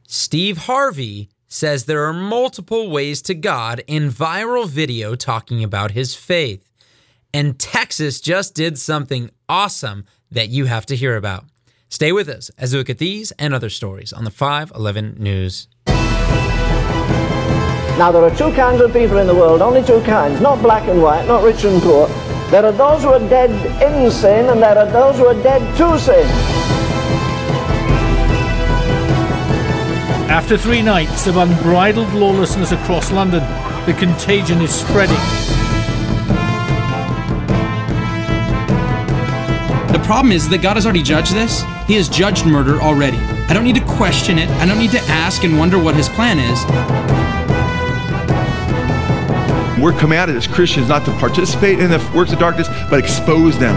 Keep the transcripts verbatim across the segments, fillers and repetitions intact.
Steve Harvey says there are multiple ways to God in viral video talking about his faith. And Texas just did something awesome that you have to hear about. Stay with us as we look at these and other stories on the five eleven News. Now, there are two kinds of people in the world, only two kinds, not black and white, not rich and poor. There are those who are dead in sin, and there are those who are dead to sin. After three nights of unbridled lawlessness across London, the contagion is spreading. The problem is that God has already judged this. He has judged murder already. I don't need to question it. I don't need to ask and wonder what his plan is. We're commanded as Christians not to participate in the works of darkness, but expose them.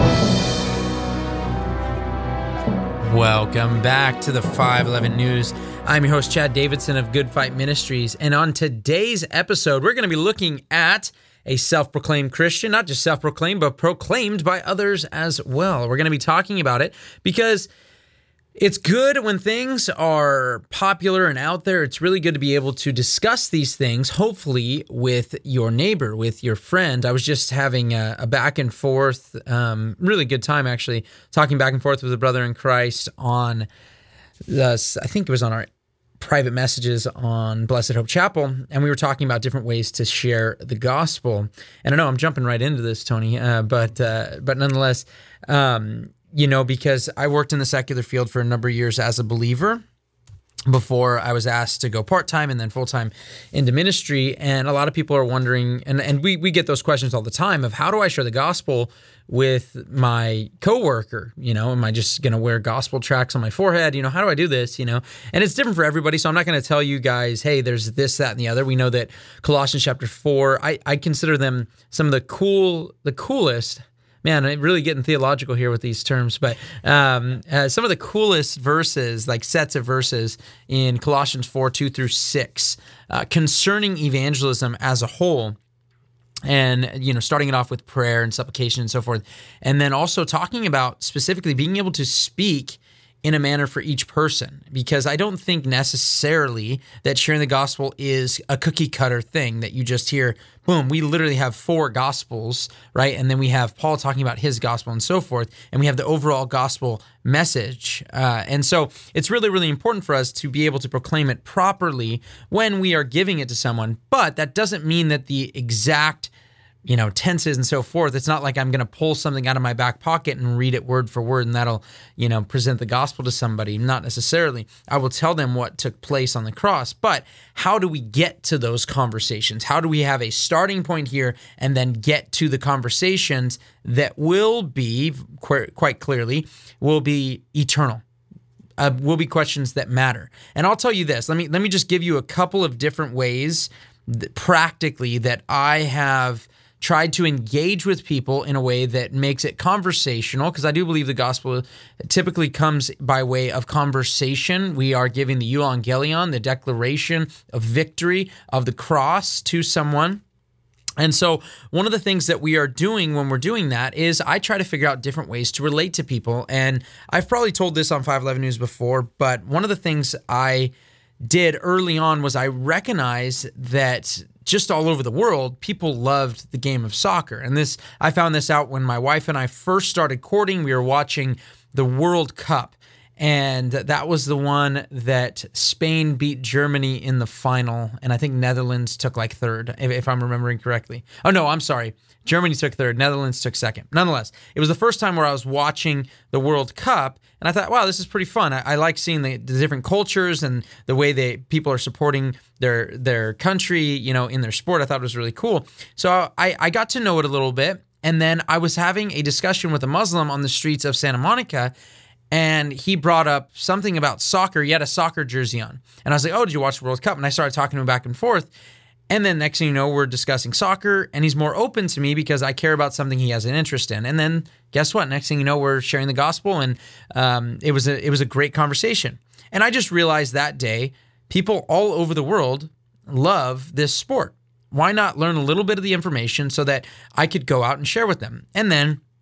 Welcome back to the five eleven News. I'm your host, Chad Davidson of Good Fight Ministries. And on today's episode, we're going to be looking at a self-proclaimed Christian, not just self-proclaimed, but proclaimed by others as well. We're going to be talking about it because it's good when things are popular and out there. It's really good to be able to discuss these things, hopefully, with your neighbor, with your friend. I was just having a, a back and forth, um, really good time, actually, talking back and forth with a brother in Christ on the, I think it was on our private messages on Blessed Hope Chapel, and we were talking about different ways to share the gospel. And I know I'm jumping right into this, Tony, uh, but uh, but nonetheless, um, you know, because I worked in the secular field for a number of years as a believer before I was asked to go part-time and then full-time into ministry. And a lot of people are wondering, and, and we, we get those questions all the time of how do I share the gospel with my coworker? You know, am I just going to wear gospel tracts on my forehead? You know, how do I do this? You know, and it's different for everybody. So I'm not going to tell you guys, hey, there's this, that, and the other. We know that Colossians chapter four, I, I consider them some of the cool, the coolest, man, I'm really getting theological here with these terms, but um, uh, some of the coolest verses, like sets of verses in Colossians four, two through six, uh, concerning evangelism as a whole. And, you know, starting it off with prayer and supplication and so forth. And then also talking about specifically being able to speak in a manner for each person, because I don't think necessarily that sharing the gospel is a cookie cutter thing that you just hear, boom, we literally have four gospels, right? And then we have Paul talking about his gospel and so forth, and we have the overall gospel message. Uh, and so it's really, really important for us to be able to proclaim it properly when we are giving it to someone, but that doesn't mean that the exact you know, tenses and so forth. It's not like I'm going to pull something out of my back pocket and read it word for word, and that'll, you know, present the gospel to somebody. Not necessarily. I will tell them what took place on the cross, but how do we get to those conversations? How do we have a starting point here and then get to the conversations that will be, quite clearly, will be eternal? Uh, will be questions that matter. And I'll tell you this. Let me let me just give you a couple of different ways that, practically, that I have tried to engage with people in a way that makes it conversational, because I do believe the gospel typically comes by way of conversation. We are giving the euangelion, the declaration of victory of the cross to someone. And so one of the things that we are doing when we're doing that is I try to figure out different ways to relate to people. And I've probably told this on five eleven News before, but one of the things I did early on was I recognized that just all over the world, people loved the game of soccer. And this, I found this out when my wife and I first started courting. We were watching the World Cup, and that was the one that Spain beat Germany in the final, and I think Netherlands took like third, if, if I'm remembering correctly. Oh, no, I'm sorry. Germany took third, Netherlands took second. Nonetheless, it was the first time where I was watching the World Cup, and I thought, wow, this is pretty fun. I, I like seeing the, the different cultures and the way they people are supporting their their country, you know, in their sport. I thought it was really cool. So I, I got to know it a little bit, and then I was having a discussion with a Muslim on the streets of Santa Monica, and he brought up something about soccer. He had a soccer jersey on, and I was like, oh, did you watch the World Cup? And I started talking to him back and forth. And then next thing you know, we're discussing soccer, and he's more open to me because I care about something he has an interest in. And then guess what? Next thing you know, we're sharing the gospel, and um, it was a it was a great conversation. And I just realized that day, people all over the world love this sport. Why not learn a little bit of the information so that I could go out and share with them? And then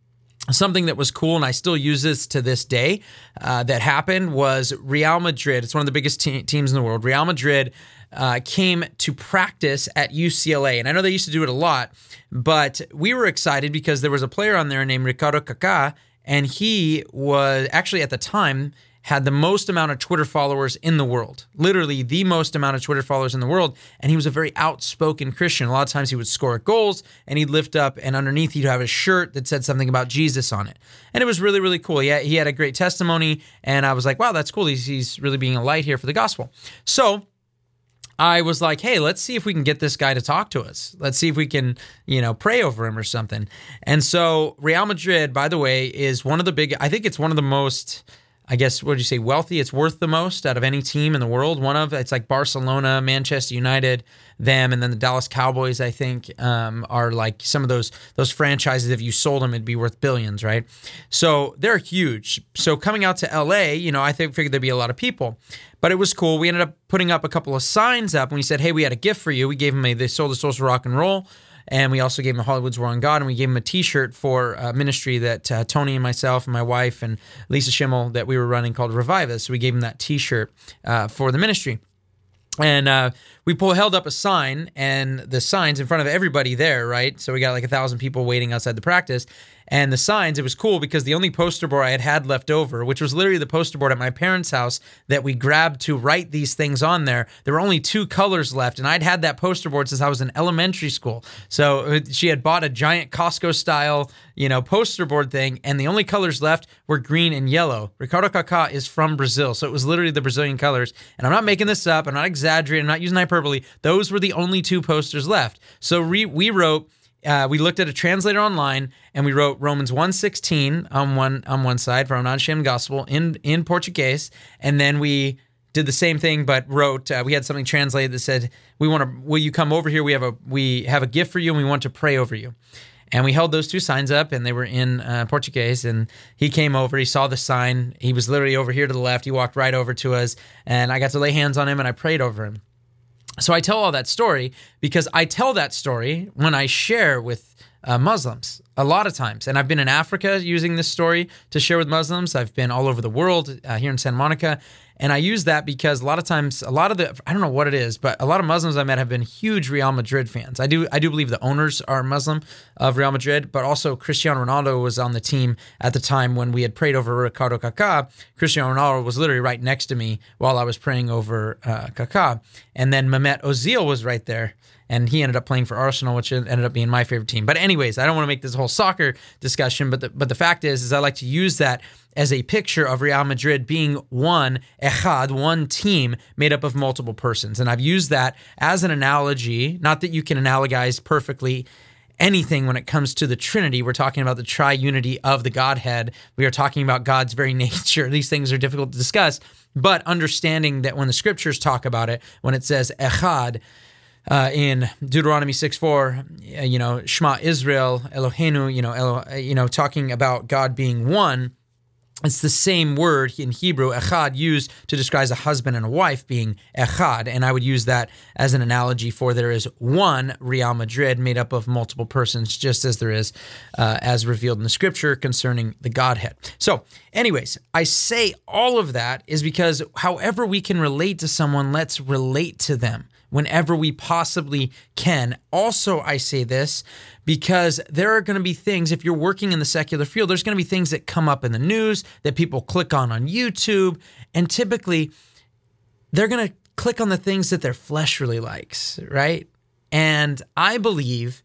something that was cool, and I still use this to this day, uh, that happened was Real Madrid. It's one of the biggest te- teams in the world. Real Madrid uh, came to practice at U C L A, and I know they used to do it a lot, but we were excited because there was a player on there named Ricardo Kaká, and he was actually at the time had the most amount of Twitter followers in the world, literally the most amount of Twitter followers in the world. And he was a very outspoken Christian. A lot of times he would score goals and he'd lift up, and underneath he'd have a shirt that said something about Jesus on it. And it was really, really cool. He had, he had a great testimony, and I was like, wow, that's cool. He's, he's really being a light here for the gospel. So I was like, hey, let's see if we can get this guy to talk to us. Let's see if we can, you know, pray over him or something. And so Real Madrid, by the way, is one of the big, I think it's one of the most, I guess, what would you say, wealthy? It's worth the most out of any team in the world. One of, it's like Barcelona, Manchester United, them, and then the Dallas Cowboys, I think, um, are like some of those those franchises. If you sold them, it'd be worth billions, right? So they're huge. So coming out to L A, you know, I think figured there'd be a lot of people. But it was cool. We ended up putting up a couple of signs up, and we said, hey, we had a gift for you. We gave them a, they sold the Social Rock and Roll. And we also gave him a Hollywood's War on God, and we gave him a T-shirt for a ministry that uh, Tony and myself and my wife and Lisa Schimmel that we were running called Revive Us. So we gave him that T-shirt uh, for the ministry. And uh, we pull, held up a sign, and the sign's in front of everybody there, right? So we got like a thousand people waiting outside the practice. And the signs, it was cool because the only poster board I had had left over, which was literally the poster board at my parents' house that we grabbed to write these things on there, there were only two colors left. And I'd had that poster board since I was in elementary school. So she had bought a giant Costco-style, you know, poster board thing, and the only colors left were green and yellow. Ricardo Kaká is from Brazil, so it was literally the Brazilian colors. And I'm not making this up. I'm not exaggerating. I'm not using hyperbole. Those were the only two posters left. So re- we wrote... Uh, we looked at a translator online, and we wrote Romans one sixteen on one on one side for our non-sham gospel in in Portuguese, and then we did the same thing, but wrote uh, we had something translated that said, "We want to. Will you come over here? We have a we have a gift for you, and we want to pray over you." And we held those two signs up, and they were in uh, Portuguese. And he came over. He saw the sign. He was literally over here to the left. He walked right over to us, and I got to lay hands on him, and I prayed over him. So I tell all that story because I tell that story when I share with uh, Muslims a lot of times. And I've been in Africa using this story to share with Muslims. I've been all over the world, uh, here in Santa Monica. And I use that because a lot of times, a lot of the, I don't know what it is, but a lot of Muslims I met have been huge Real Madrid fans. I do I do believe the owners are Muslim of Real Madrid, but also Cristiano Ronaldo was on the team at the time when we had prayed over Ricardo Kaká. Cristiano Ronaldo was literally right next to me while I was praying over uh, Kaká. And then Mehmet Ozil was right there. And he ended up playing for Arsenal, which ended up being my favorite team. But anyways, I don't want to make this whole soccer discussion, but the, but the fact is, is I like to use that as a picture of Real Madrid being one, echad, one team made up of multiple persons. And I've used that as an analogy, not that you can analogize perfectly anything when it comes to the Trinity. We're talking about the triunity of the Godhead. We are talking about God's very nature. These things are difficult to discuss, but understanding that when the scriptures talk about it, when it says echad, Uh, in Deuteronomy six four, you know, Shema Israel, Eloheinu, you know, Elo, you know, talking about God being one, it's the same word in Hebrew, echad, used to describe a husband and a wife being echad. And I would use that as an analogy for there is one Real Madrid made up of multiple persons, just as there is uh, as revealed in the scripture concerning the Godhead. So anyways, I say all of that is because however we can relate to someone, let's relate to them whenever we possibly can. Also, I say this because there are going to be things, if you're working in the secular field, there's going to be things that come up in the news that people click on on YouTube, and typically they're going to click on the things that their flesh really likes, right? And I believe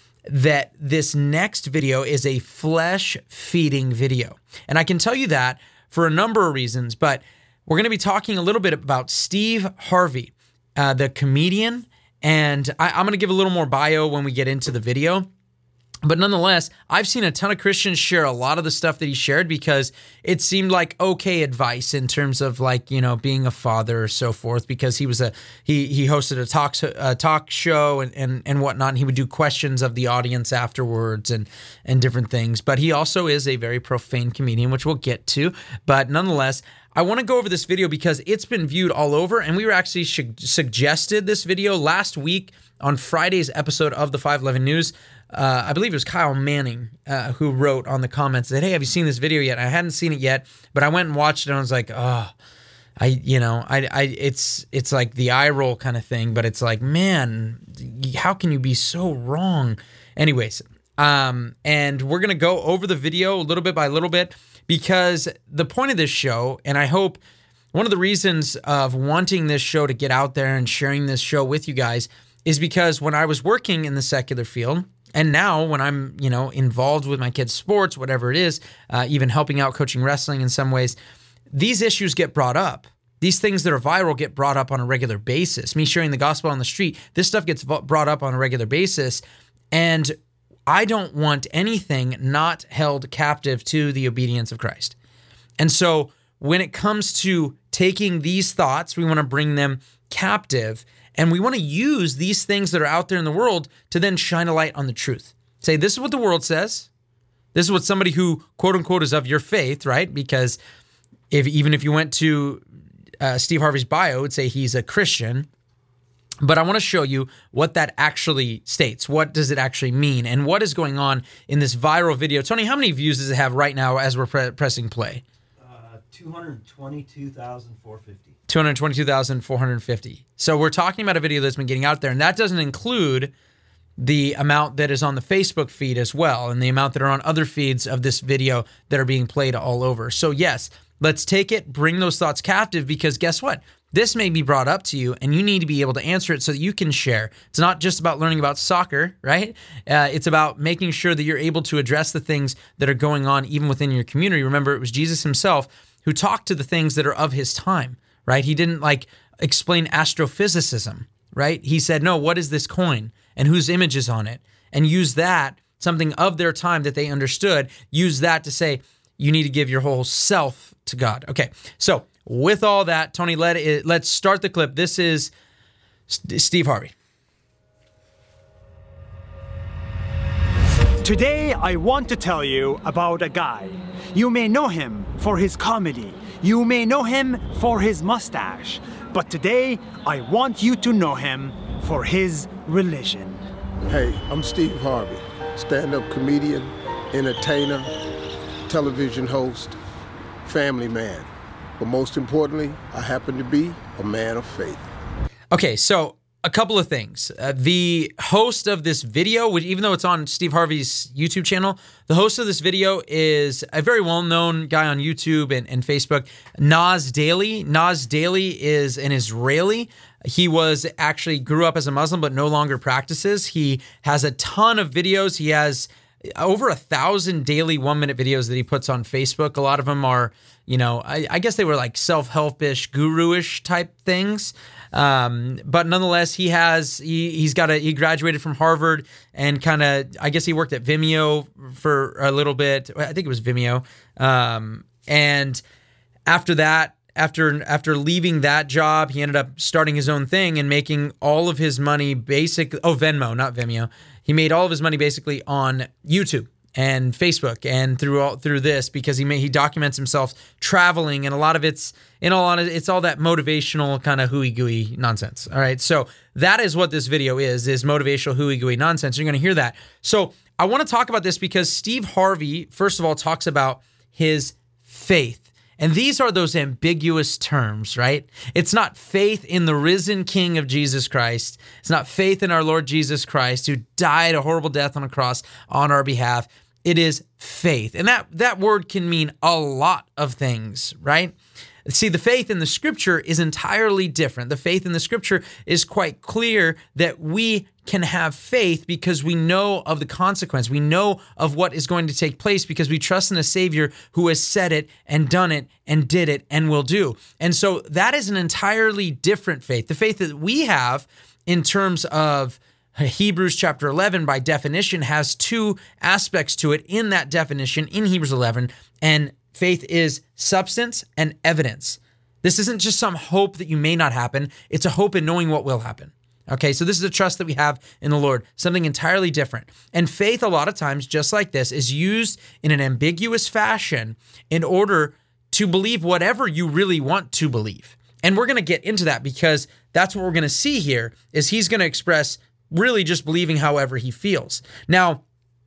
that this next video is a flesh-feeding video. And I can tell you that for a number of reasons, but we're going to be talking a little bit about Steve Harvey, Uh, the comedian, and I, I'm going to give a little more bio when we get into the video. But nonetheless, I've seen a ton of Christians share a lot of the stuff that he shared because it seemed like okay advice in terms of like, you know, being a father or so forth, because he was a, he he hosted a talk, a talk show and, and, and whatnot. And he would do questions of the audience afterwards and, and different things. But he also is a very profane comedian, which we'll get to. But nonetheless, I want to go over this video because it's been viewed all over, and we were actually su- suggested this video last week on Friday's episode of the five eleven News. Uh, I believe it was Kyle Manning uh, who wrote on the comments that, hey, have you seen this video yet? I hadn't seen it yet, but I went and watched it and I was like, oh, I, you know, I, I, it's, it's like the eye roll kind of thing, but it's like, man, how can you be so wrong? Anyways, um, and we're going to go over the video little bit by little bit because the point of this show, and I hope one of the reasons of wanting this show to get out there and sharing this show with you guys is because when I was working in the secular field, and now when I'm, you know, involved with my kids' sports, whatever it is, uh, even helping out coaching wrestling in some ways, these issues get brought up. These things that are viral get brought up on a regular basis. Me sharing the gospel on the street, this stuff gets brought up on a regular basis. And I don't want anything not held captive to the obedience of Christ. And so when it comes to taking these thoughts, we want to bring them captive. And we want to use these things that are out there in the world to then shine a light on the truth. Say, this is what the world says. This is what somebody who, quote unquote, is of your faith, right? Because if even if you went to uh, Steve Harvey's bio, it would say he's a Christian. But I want to show you what that actually states. What does it actually mean? And what is going on in this viral video? Tony, how many views does it have right now as we're pre- pressing play? Uh, two hundred twenty-two thousand four hundred fifty. two hundred twenty-two thousand four hundred fifty. So we're talking about a video that's been getting out there, and that doesn't include the amount that is on the Facebook feed as well, and the amount that are on other feeds of this video that are being played all over. So yes, let's take it, bring those thoughts captive, because guess what? This may be brought up to you, and you need to be able to answer it so that you can share. It's not just about learning about soccer, right? Uh, it's about making sure that you're able to address the things that are going on even within your community. Remember, it was Jesus himself who talked to the things that are of his time, right? He didn't like explain astrophysicism, right? He said, no, what is this coin and whose image is on it? And use that, something of their time that they understood, use that to say, you need to give your whole self to God. Okay, so with all that, Tony, let it, let's start the clip. This is St- Steve Harvey. Today, I want to tell you about a guy. You may know him for his comedy. You may know him for his mustache. But today, I want you to know him for his religion. Hey, I'm Steve Harvey, stand-up comedian, entertainer, television host, family man. But most importantly, I happen to be a man of faith. Okay, so a couple of things. Uh, the host of this video, which even though it's on Steve Harvey's YouTube channel, the host of this video is a very well-known guy on YouTube and, and Facebook, Nas Daily. Nas Daily is an Israeli. He was actually grew up as a Muslim, but no longer practices. He has a ton of videos. He has over a thousand daily one-minute videos that he puts on Facebook. A lot of them are, you know, I, I guess they were like self-help-ish, guru-ish type things. Um, but nonetheless, he has, he, he's got a, he graduated from Harvard and kind of, I guess he worked at Vimeo for a little bit. I think it was Vimeo. Um, and after that, after, after leaving that job, he ended up starting his own thing and making all of his money basically, oh, Venmo, not Vimeo. He made all of his money basically on YouTube and Facebook and through all through this because he may, he documents himself traveling, and a lot of it's in a lot of it's all that motivational kind of hooey gooey nonsense. All right, so that is what this video is is motivational hooey gooey nonsense. You're going to hear that. So I want to talk about this because Steve Harvey, first of all, talks about his faith. And these are those ambiguous terms, right? It's not faith in the risen King of Jesus Christ. It's not faith in our Lord Jesus Christ, who died a horrible death on a cross on our behalf. It is faith. And that, that word can mean a lot of things, right? See, the faith in the scripture is entirely different. The faith in the scripture is quite clear that we can have faith because we know of the consequence. We know of what is going to take place because we trust in a Savior who has said it and done it and did it and will do. And so that is an entirely different faith. The faith that we have in terms of Hebrews chapter eleven, by definition, has two aspects to it in that definition in Hebrews eleven, and faith is substance and evidence. This isn't just some hope that you may not happen. It's a hope in knowing what will happen. Okay, so this is a trust that we have in the Lord, something entirely different. And faith, a lot of times, just like this, is used in an ambiguous fashion in order to believe whatever you really want to believe. And we're going to get into that because that's what we're going to see here is he's going to express really just believing however he feels. Now,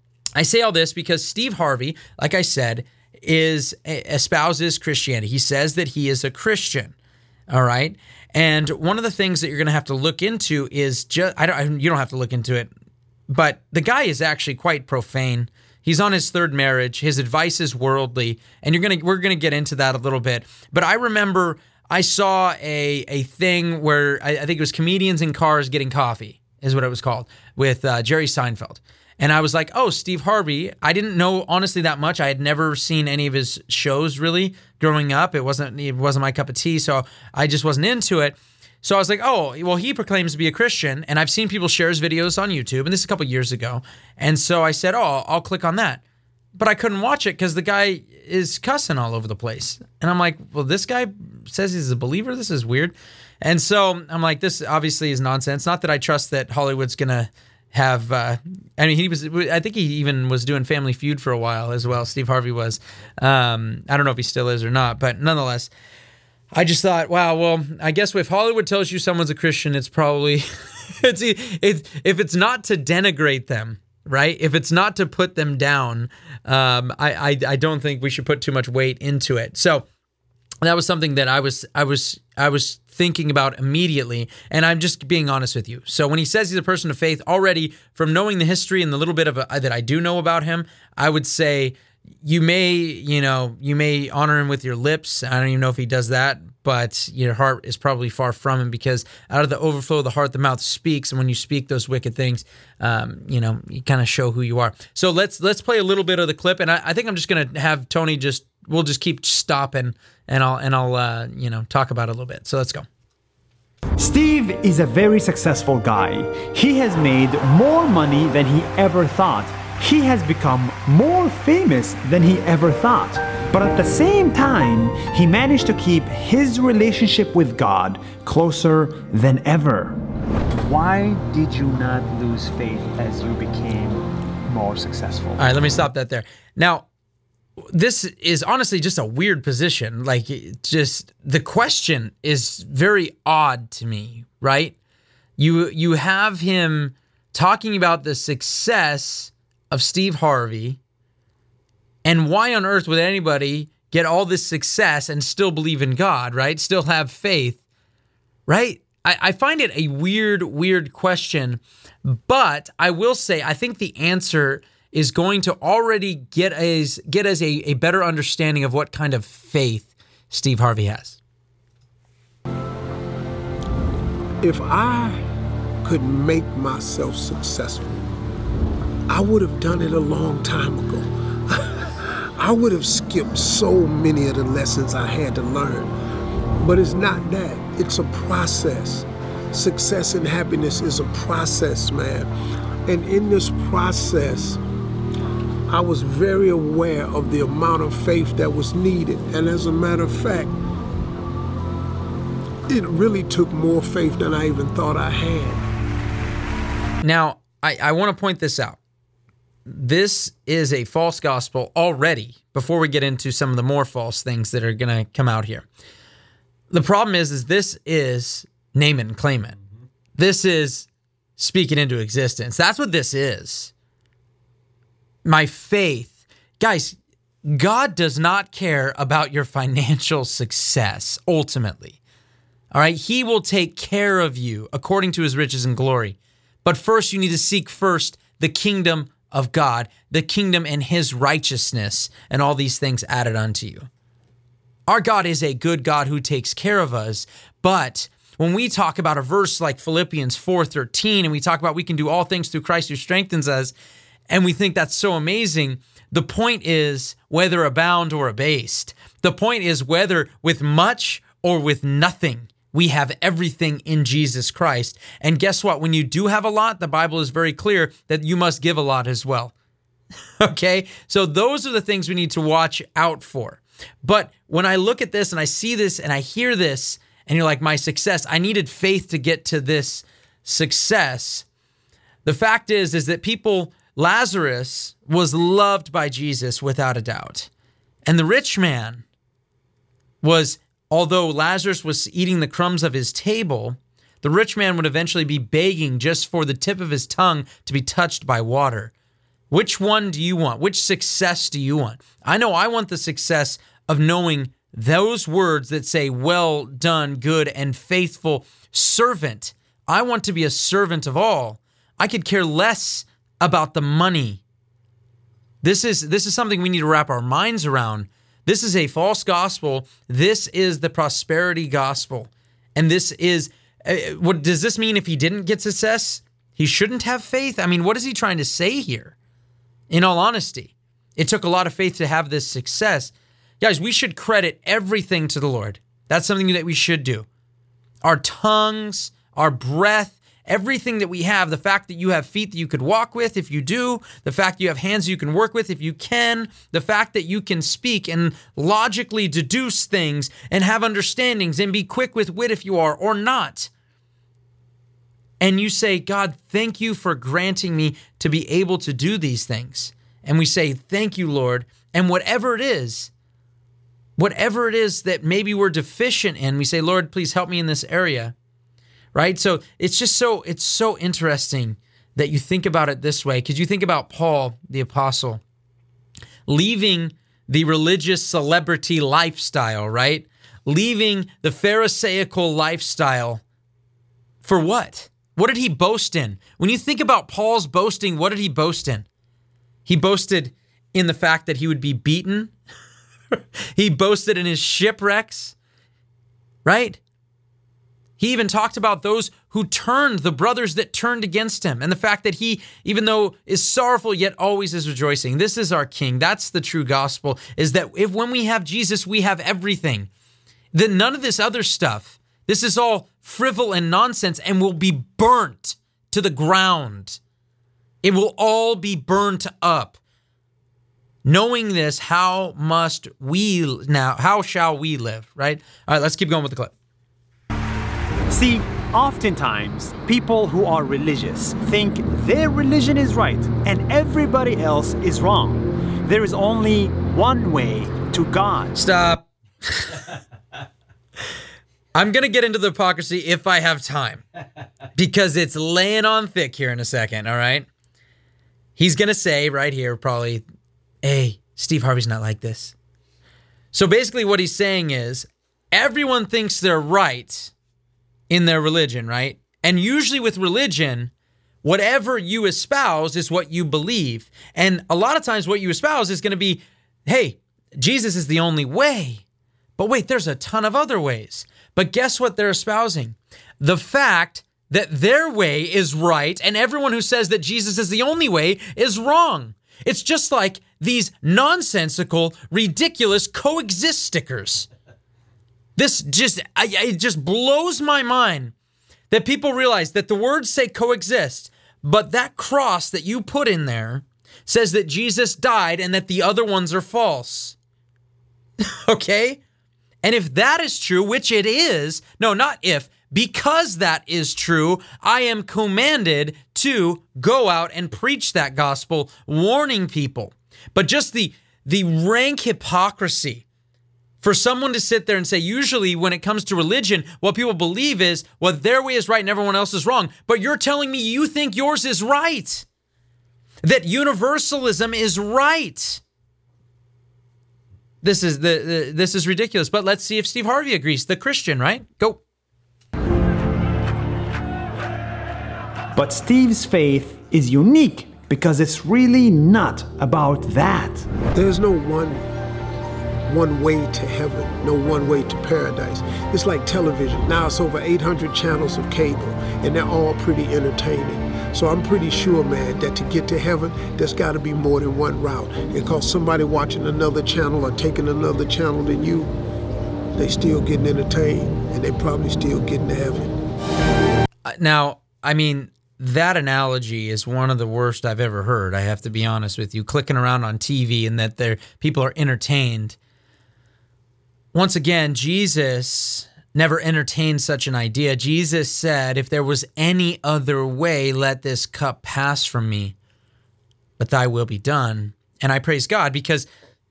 I say all this because Steve Harvey, like I said, is espouses Christianity. He says that he is a Christian. All right. And one of the things that you're going to have to look into is just, I don't, you don't have to look into it, but the guy is actually quite profane. He's on his third marriage. His advice is worldly, and you're going to, we're going to get into that a little bit. But I remember I saw a, a thing where I, I think it was comedians in cars getting coffee is what it was called with uh, Jerry Seinfeld. And I was like, oh, Steve Harvey. I didn't know, honestly, that much. I had never seen any of his shows, really, growing up. It wasn't it wasn't my cup of tea, so I just wasn't into it. So I was like, oh, well, he proclaims to be a Christian, and I've seen people share his videos on YouTube, and this is a couple years ago. And so I said, oh, I'll click on that. But I couldn't watch it because the guy is cussing all over the place. And I'm like, well, this guy says he's a believer? This is weird. And so I'm like, this obviously is nonsense. Not that I trust that Hollywood's going to have, uh, I mean, he was, I think he even was doing Family Feud for a while as well. Steve Harvey was. Um, I don't know if he still is or not, but nonetheless, I just thought, wow, well, I guess if Hollywood tells you someone's a Christian, it's probably, it's, it's if it's not to denigrate them, right? If it's not to put them down, um, I, I, I don't think we should put too much weight into it. So that was something that I was, I was, I was thinking about immediately, and I'm just being honest with you. So when he says he's a person of faith, already from knowing the history and the little bit of a, that I do know about him, I would say you may, you know, you may honor him with your lips. I don't even know if he does that, but your heart is probably far from him, because out of the overflow of the heart, the mouth speaks. And when you speak those wicked things, um, you know, you kind of show who you are. So let's let's play a little bit of the clip, and I, I think I'm just gonna have Tony just we'll just keep stopping, and I'll and I'll uh, you know talk about it a little bit. So let's go. Steve is a very successful guy. He has made more money than he ever thought. He has become more famous than he ever thought. But at the same time, he managed to keep his relationship with God closer than ever. Why did you not lose faith as you became more successful? All right, let me stop that there. Now, this is honestly just a weird position. Like, just the question is very odd to me, right? You you have him talking about the success of Steve Harvey, and why on earth would anybody get all this success and still believe in God, right? Still have faith, right? I, I find it a weird, weird question, but I will say I think the answer is going to already get us, get us a, a better understanding of what kind of faith Steve Harvey has. If I could make myself successful, I would have done it a long time ago. I would have skipped so many of the lessons I had to learn. But it's not that. It's a process. Success and happiness is a process, man. And in this process, I was very aware of the amount of faith that was needed. And as a matter of fact, it really took more faith than I even thought I had. Now, I, I want to point this out. This is a false gospel already, before we get into some of the more false things that are going to come out here. The problem is, is this is name it and claim it. This is speaking into existence. That's what this is. My faith. Guys, God does not care about your financial success, ultimately. All right? He will take care of you according to his riches and glory. But first, you need to seek first the kingdom of God, the kingdom and his righteousness, and all these things added unto you. Our God is a good God who takes care of us, but when we talk about a verse like Philippians four thirteen, and we talk about we can do all things through Christ who strengthens us, and we think that's so amazing, the point is whether abound or abased. The point is whether with much or with nothing, we have everything in Jesus Christ. And guess what? When you do have a lot, the Bible is very clear that you must give a lot as well. Okay? So those are the things we need to watch out for. But when I look at this and I see this and I hear this, and you're like, my success, I needed faith to get to this success. The fact is, is that people, Lazarus was loved by Jesus without a doubt. And the rich man, was, although Lazarus was eating the crumbs of his table, the rich man would eventually be begging just for the tip of his tongue to be touched by water. Which one do you want? Which success do you want? I know I want the success of knowing those words that say, well done, good and faithful servant. I want to be a servant of all. I could care less about the money. This is, this is something we need to wrap our minds around. This is a false gospel. This is the prosperity gospel. And this is, uh, what does this mean if he didn't get success? He shouldn't have faith? I mean, what is he trying to say here? In all honesty, it took a lot of faith to have this success. Guys, we should credit everything to the Lord. That's something that we should do. Our tongues, our breath, everything that we have, the fact that you have feet that you could walk with if you do, the fact that you have hands you can work with if you can, the fact that you can speak and logically deduce things and have understandings and be quick with wit if you are or not. And you say, God, thank you for granting me to be able to do these things. And we say, thank you, Lord. And whatever it is, whatever it is that maybe we're deficient in, we say, Lord, please help me in this area. Right? So it's just so, it's so interesting that you think about it this way, because you think about Paul, the apostle, leaving the religious celebrity lifestyle, right? Leaving the Pharisaical lifestyle for what? What did he boast in? When you think about Paul's boasting, what did he boast in? He boasted in the fact that he would be beaten. He boasted in his shipwrecks, right? He even talked about those who turned, the brothers that turned against him, and the fact that he, even though is sorrowful, yet always is rejoicing. This is our King. That's the true gospel, is that if when we have Jesus, we have everything. Then none of this other stuff, this is all frivol and nonsense and will be burnt to the ground. It will all be burnt up. Knowing this, how must we now, how shall we live, right? All right, let's keep going with the clip. See, oftentimes, people who are religious think their religion is right and everybody else is wrong. There is only one way to God. Stop. I'm going to get into the hypocrisy if I have time, because it's laying on thick here in a second, all right? He's going to say right here probably, hey, Steve Harvey's not like this. So basically what he's saying is everyone thinks they're right in their religion, right? And usually with religion, whatever you espouse is what you believe. And a lot of times what you espouse is going to be, hey, Jesus is the only way. But wait, there's a ton of other ways. But guess what they're espousing? The fact that their way is right and everyone who says that Jesus is the only way is wrong. It's just like these nonsensical, ridiculous coexist stickers. This just, I, it just blows my mind that people realize that the words say coexist, but that cross that you put in there says that Jesus died and that the other ones are false. Okay? And if that is true, which it is, no, not if, because that is true, I am commanded to go out and preach that gospel, warning people. But just the, the rank hypocrisy for someone to sit there and say, usually when it comes to religion, what people believe is, well, their way is right and everyone else is wrong. But you're telling me you think yours is right. That universalism is right. This is the, the this is ridiculous. But let's see if Steve Harvey agrees. The Christian, right? Go. But Steve's faith is unique because it's really not about that. There's no one one way to heaven, no one way to paradise. It's like television. Now it's over eight hundred channels of cable, and they're all pretty entertaining. So I'm pretty sure, man, that to get to heaven, there's got to be more than one route. Because somebody watching another channel or taking another channel than you, they still getting entertained, and they probably still getting to heaven. Now, I mean, that analogy is one of the worst I've ever heard. I have to be honest with you. Clicking around on T V and that there people are entertained. Once again, Jesus never entertained such an idea. Jesus said, if there was any other way, let this cup pass from me, but thy will be done. And I praise God because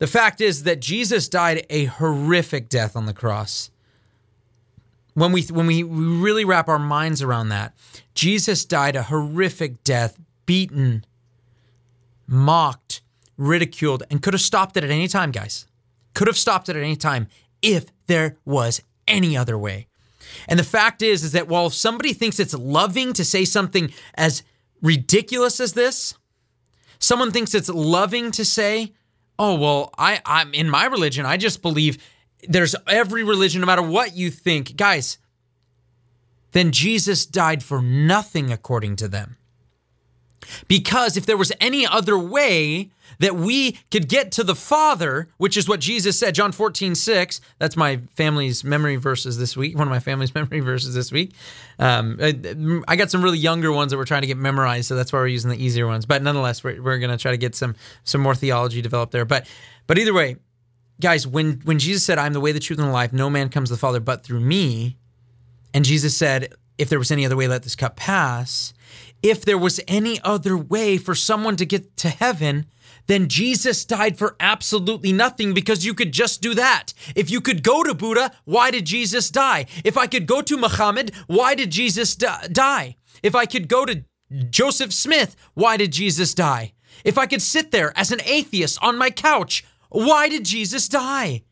The fact is that Jesus died a horrific death on the cross. When we when we really wrap our minds around that, Jesus died a horrific death, beaten, mocked, ridiculed, and could have stopped it at any time, guys. Could have stopped it at any time if there was any other way. And the fact is, is that while somebody thinks it's loving to say something as ridiculous as this, someone thinks it's loving to say, oh, well, I, I'm in my religion, I just believe there's every religion, no matter what you think. Guys, then Jesus died for nothing according to them. Because if there was any other way that we could get to the Father, which is what Jesus said, John fourteen six, that's my family's memory verses this week, one of my family's memory verses this week. Um, I, I got some really younger ones that we're trying to get memorized, so that's why we're using the easier ones. But nonetheless, we're, we're going to try to get some some more theology developed there. But but either way, guys, when, when Jesus said, I'm the way, the truth, and the life, no man comes to the Father but through me, and Jesus said, if there was any other way, let this cup pass. If there was any other way for someone to get to heaven, then Jesus died for absolutely nothing, because you could just do that. If you could go to Buddha, why did Jesus die? If I could go to Muhammad, why did Jesus die? If I could go to Joseph Smith, why did Jesus die? If I could sit there as an atheist on my couch, why did Jesus die?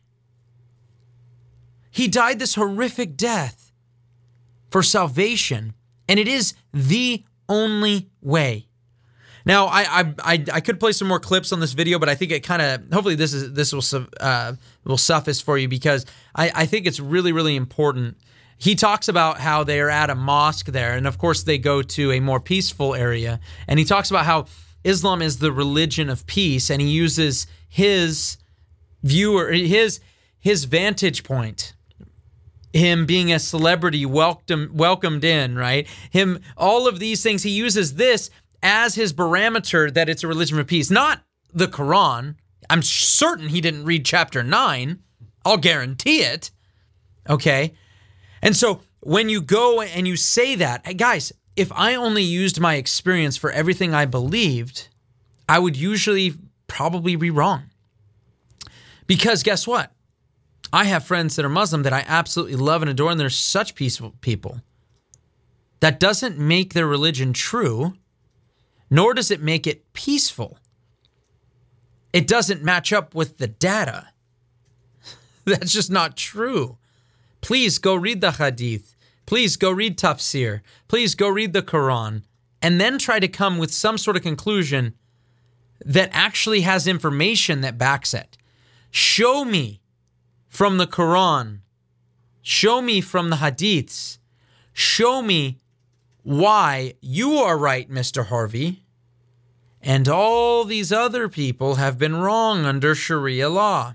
He died this horrific death for salvation, and it is the only way. Now, I I I, I could play some more clips on this video, but I think it kind of, hopefully this is this will uh, will suffice for you, because I, I think it's really, really important. He talks about how they are at a mosque there, and of course they go to a more peaceful area, and he talks about how Islam is the religion of peace, and he uses his viewer, his his vantage point, him being a celebrity welcomed welcomed in, right? Him, all of these things, he uses this as his barometer that it's a religion of peace, not the Quran. I'm certain he didn't read chapter nine. I'll guarantee it. Okay? And so when you go and you say that, hey guys, if I only used my experience for everything I believed, I would usually probably be wrong. Because guess what? I have friends that are Muslim that I absolutely love and adore, and they're such peaceful people. That doesn't make their religion true, nor does it make it peaceful. It doesn't match up with the data. That's just not true. Please go read the Hadith. Please go read Tafsir. Please go read the Quran, and then try to come with some sort of conclusion that actually has information that backs it. Show me from the Quran, show me from the Hadiths, show me why you are right, Mister Harvey, and all these other people have been wrong under Sharia law.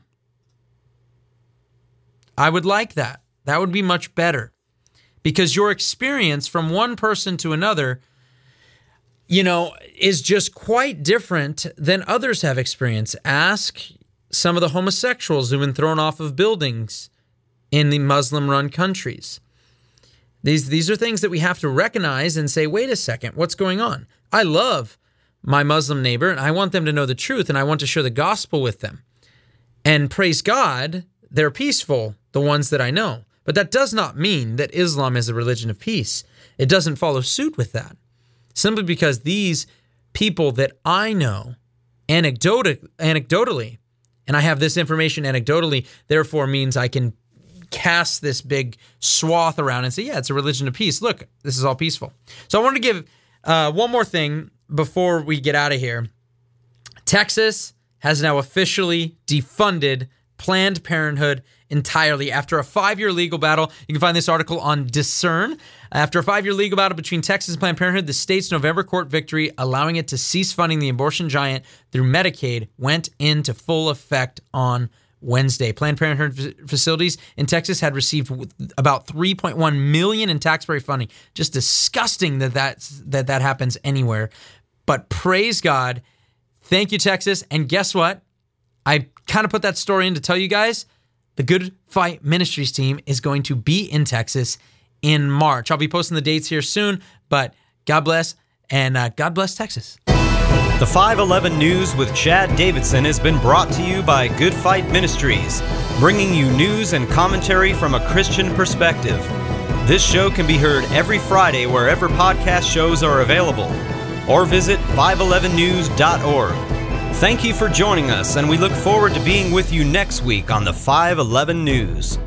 I would like that. That would be much better, because your experience from one person to another, you know, is just quite different than others have experienced. Ask some of the homosexuals who've been thrown off of buildings in the Muslim-run countries. These, these are things that we have to recognize and say, wait a second, what's going on? I love my Muslim neighbor, and I want them to know the truth, and I want to share the gospel with them. And praise God, they're peaceful, the ones that I know. But that does not mean that Islam is a religion of peace. It doesn't follow suit with that. Simply because these people that I know anecdoti- anecdotally, and I have this information anecdotally, therefore means I can cast this big swath around and say, yeah, it's a religion of peace. Look, this is all peaceful. So I want to give uh, one more thing before we get out of here. Texas has now officially defunded Planned Parenthood entirely after a five-year legal battle. You can find this article on Discern. After a five-year legal battle between Texas and Planned Parenthood, the state's November court victory allowing it to cease funding the abortion giant through Medicaid went into full effect on Wednesday. Planned Parenthood facilities in Texas had received about three point one million dollars in taxpayer funding. Just disgusting that that's, that that happens anywhere. But praise God. Thank you, Texas. And guess what? I kind of put that story in to tell you guys the Good Fight Ministries team is going to be in Texas in March. I'll be posting the dates here soon, but God bless, and uh, God bless Texas. The five eleven News with Chad Davidson has been brought to you by Good Fight Ministries, bringing you news and commentary from a Christian perspective. This show can be heard every Friday wherever podcast shows are available, or visit five eleven news dot org. Thank you for joining us, and we look forward to being with you next week on the five eleven News.